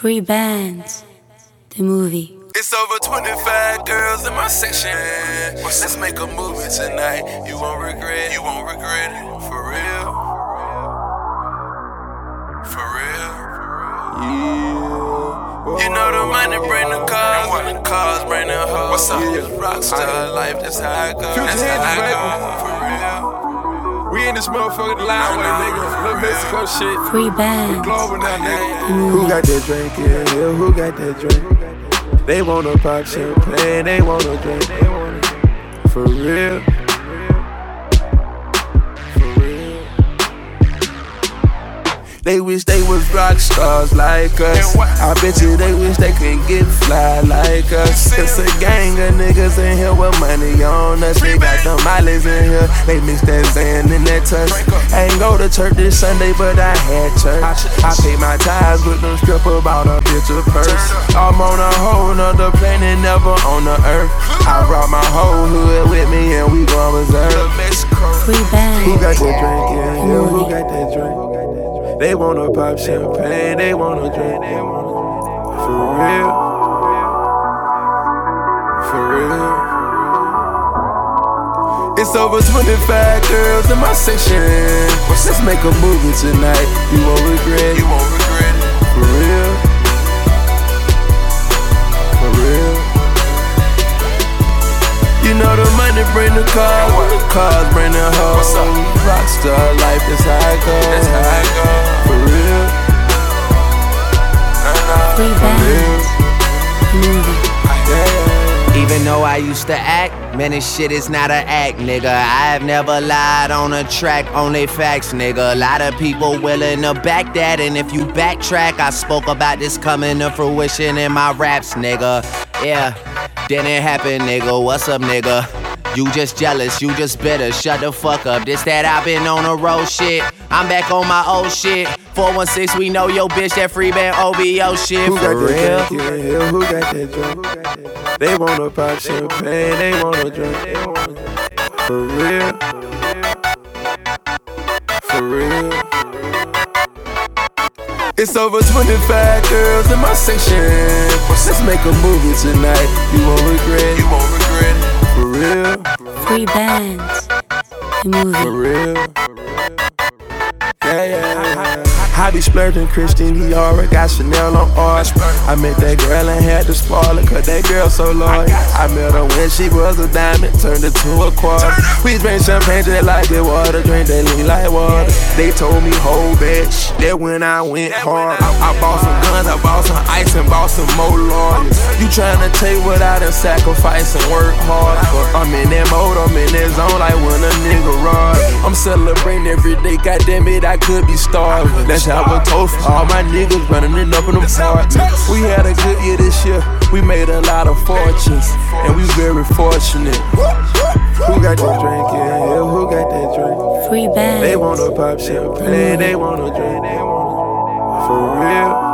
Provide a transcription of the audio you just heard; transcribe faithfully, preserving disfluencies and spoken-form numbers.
Free Bands, the movie. It's over twenty-five girls in my section. Let's make a movie tonight. You won't regret it. You won't regret it. For real. For real. Yeah. You know the money bring the cars, and the cars bring the hoes. What's up? Yeah. Rockstar life, that's how I go. That's how I go. For real. We in this motherfucking line with nigga. Little Mexico shit. Free Bands. Global now, nigga. Who got that drink in here? Who got that drink? They wanna pop champagne, they wanna drink. For real. For real. They wish they was rock stars like us. I bet you they wish they could get fly like us. It's a gang of niggas in here with money on us. They got them mileage in here. They mix that Zan in that touch. I ain't go to church this Sunday, but I had church. I paid my tithes with them stripper, bought a bitch a purse. I'm on a whole nother planet, never on the earth. I brought my whole hood with me and we gon' reserve. Free Bands. Who got that drink in here? Who got that drink? They wanna pop champagne, they wanna drink. For real. For real. It's over twenty-five girls in my section. Let's make a movie tonight. You won't regret it. You won't regret it. For real. For real. You know the money bring the cars, the cars bring the hoes. Rockstar life, that's how I go. That's how I go. For real. Free Bands, the movie. Even though I used to act, man, this shit is not an act, nigga. I have never lied on a track, only facts, nigga. A lot of people willing to back that, and if you backtrack, I spoke about this coming to fruition in my raps, nigga. Yeah, didn't happen, nigga. What's up, nigga? You just jealous, you just bitter, shut the fuck up. This that I've been on the road shit. I'm back on my old shit. four one six, we know yo bitch, that Free Band O B O shit. Who for got real? that drink in here? Who got that drink? They wanna pop champagne, they wanna drink. For real. For real. It's over twenty-five girls in my section. Let's make a movie tonight. You won't regret it. You won't regret it. For real. Free Bands, the movie. For real. Yeah, yeah. I be splurging Christian Dior, got Chanel on art. I met that girl and had to spoil her, cause that girl so loyal. I met her when she was a diamond, turned her to a quarter. We drink champagne just like the water, drink that lean like water. They told me, hold bitch, that when I went hard. I, I bought some guns, I bought some ice and bought some more lawyers. You tryna take what I done sacrifice and work hard. But I'm in that mode, I'm in that zone like when a nigga run. I'm celebrating every day, goddamn it, I could be starving. That's how I toast for all my niggas running it up in them parts. We had a good year this year, we made a lot of fortunes, and we very fortunate. Who got that drink in here? Who got that drink? Free Bands. They wanna pop champagne, they wanna drink. For real.